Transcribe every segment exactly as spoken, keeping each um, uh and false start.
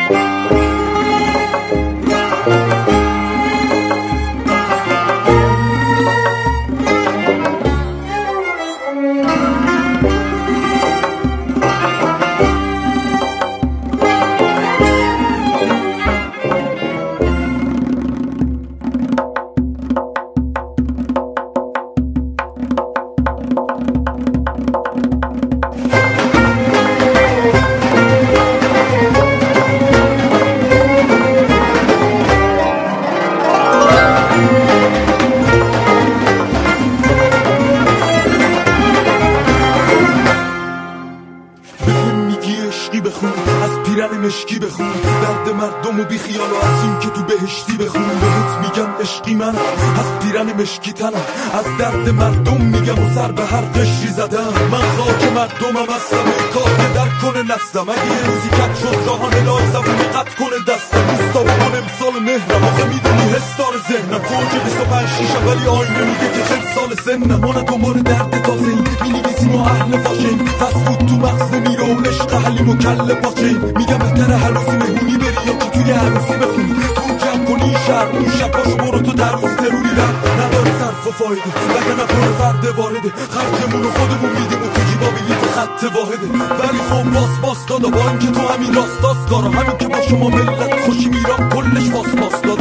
مشکی بخون درد مردم و بی خیال و از این که تو بهشتی بخون. بهت میگم عشقی منم از پیرن مشکی تنم، از درد مردم میگم و سر به هر قشری زدم. من خاک مردمم هستم ای کار که در کنه نستم. اگه یه روزی کت شد راهان لای زبونی قط کنه دستم. روستا بکن امسال مهرم آخه میدونی حسدار ذهنم. فوج بیست و پنج شیشم ولی آینه میگه که چند سال سنم. ما نه دنبال درد تازه ایم مینویسیم و اهل فاشیم. فسفود تو مغز میره و عشق حلیم و کله پاچیم. میگم بهتره هر روزی مهمونی بری یا که توی عروسی بخونی. تو جمع کنی شهر اون شب پاشو برو تو در روز تروری رد نداره صرف و فایده وگرنه پر فرد وارده. خرجمون رو خودمون میدیم و تو جیبا بلیت خط واحده. ولی خب باس باس دادا با اینکه تو همین راستاس کارا همین که با شما ملت خوشی میرم کلش باس باس دادا.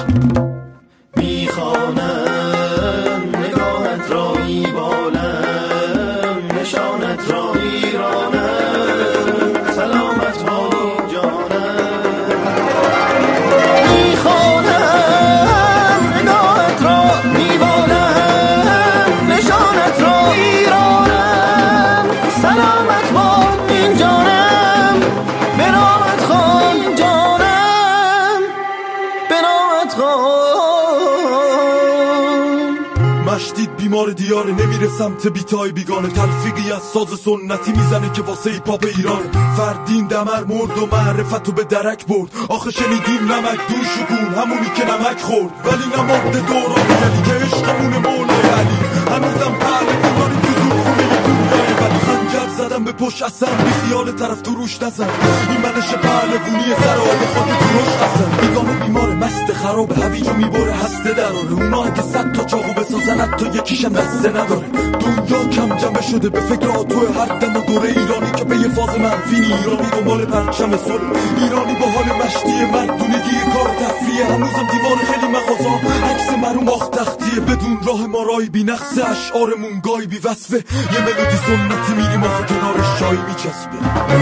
میخوانم نگاهت را میبالم نشانت را میرانم سلامت ها مشتید بیمار دیاره نمیره سمت بیتای بیگانه. تلفیقی از ساز سنتی میزنه که واسه ای پاپ ایرانه. فردین دمر مرد و معرفتو به درک برد. آخه شنیدیم نمک دوش و گون همونی که نمک خورد. ولی نمارد دوران یعنی که عشقمون مولای علی. هنوزم پهل کنانی تو زور خونه دنیای ولی خنجر زدم به پشت اصلا بی خیال طرف تو روش نزن. این منش پهلوونی سر آب خودی تو روش اصلا. بیگانه بیمار مست خراب هویجو میبره هسته دراره. اونا اگه صد تا چاقو بسازن حتی یکیشم دسته نداره. دنیا کم جمع شده به فکر آتو هر دم و دوره ایرانی که به یه فاز منفی ایرانی دنبال پرچم سر ایرانی با حال مشتی مردونگی کار تفریه. هنوزم دیوار خیلی مغازا عکس مرو ماخت تختیه. بدون راه ما رای بی نقص اشعارمون گای بی وصفه. یه ملودی سنتی میریم آخه کنارش چای میچسبه.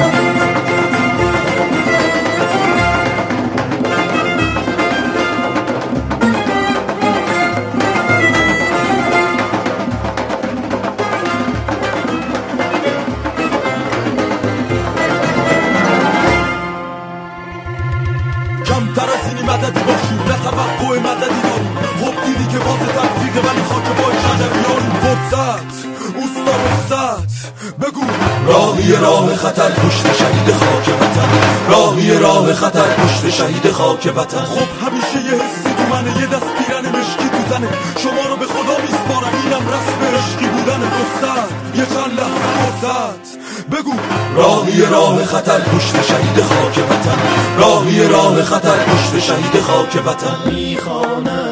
کمتر از اینی مددی باشیم نه توقع مددی داریم. خب دیدی که باز تلفیقه ولی خاک بای شجریاریم. فرصت اوستا رخصت بگو راهی راه خطر پشت شهید خاک وطن. راهی راه خطر پشت شهید خاک وطن. خب همیشه یه حسی تو منه یه دست پیرن مشکی تو زنه. شما رو به خدا میسپارم اینم رسم عشقی بودن. رخصت یه چند لحظه فرصت بگو راهی راه خطر پشت شهید خاک وطن. راهی راه خطر پشت شهید خاک وطن. میخوانم